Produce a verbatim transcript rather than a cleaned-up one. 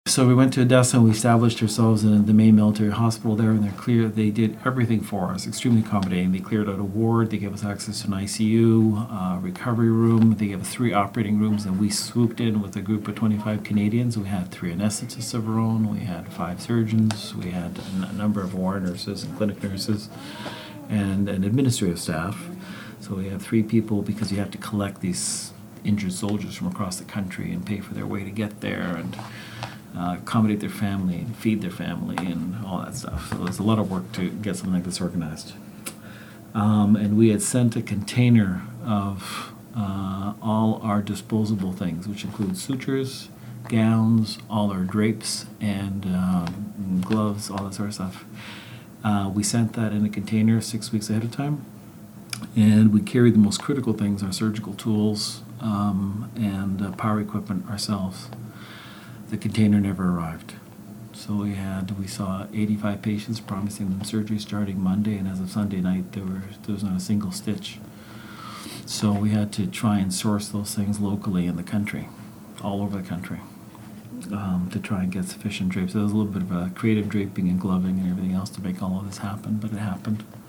So we went to Odessa and we established ourselves in the main military hospital there, and they're clear. They did everything for us, extremely accommodating. They cleared out a ward. They gave us access to an I C U, uh, recovery room. They gave us three operating rooms, and we swooped in with a group of twenty-five Canadians. We had three anesthetists of our own. We had five surgeons. We had a n- number of ward nurses and clinic nurses, and an administrative staff. So we have three people because you have to collect these injured soldiers from across the country and pay for their way to get there, and Uh, accommodate their family and feed their family and all that stuff. So there's a lot of work to get something like this organized. Um, and we had sent a container of uh, all our disposable things, which include sutures, gowns, all our drapes, and um, gloves, all that sort of stuff. Uh, we sent that in a container six weeks ahead of time. And we carried the most critical things, our surgical tools um, and uh, power equipment ourselves. The container never arrived. So we had, we saw eighty-five patients, promising them surgery starting Monday, and as of Sunday night, there were there was not a single stitch. So we had to try and source those things locally in the country, all over the country, um, to try and get sufficient drapes. So there was a little bit of a creative draping and gloving and everything else to make all of this happen, but it happened.